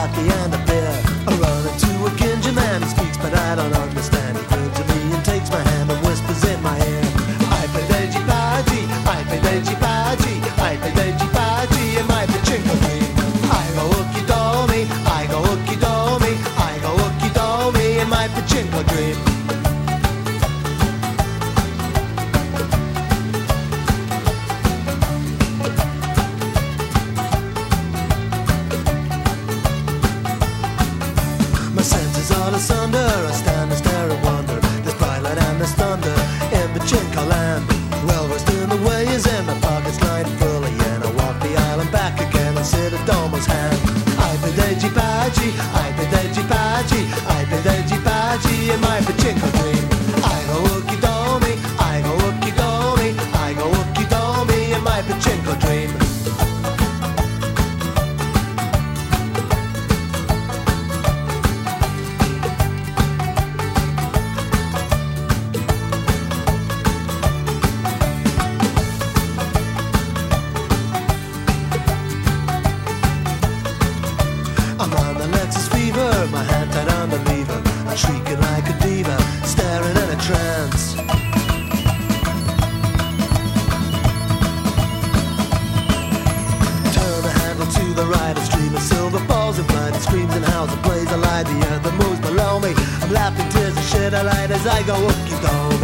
sake and a beer. I run into a Ginja man, he speaks but I don't understand. He turns to me and takes my hand and whispers in my ear. I play Deji Paji, I play Deji Paji, I play Deji Paji in my pachinko dream. I go ookie-domi, I go ookie-domi, I go ookie-domi in my pachinko dream. My senses all asunder, I stand and stare and wonder. There's bright light and there's thunder in pachinko land. Well versed in the ways and my pockets lined full of yen. I walk the island back again and sit at Domo's hand. I play Deji Paji, I play Deji Paji, I play Deji Paji in my pachinko dream. I go ookie-domi, I go ookie-domi, I go ookie-domi in my pachinko dream. I'm on the Lexus fever, my hand tied on the lever. I'm shrieking like a diva, staring in a trance. Turn the handle to the right, a stream of silver balls and blinding screams and howls and plays. I lie, the earth that moves below me. I'm laughing tears of shit I light as I go ookie-domi.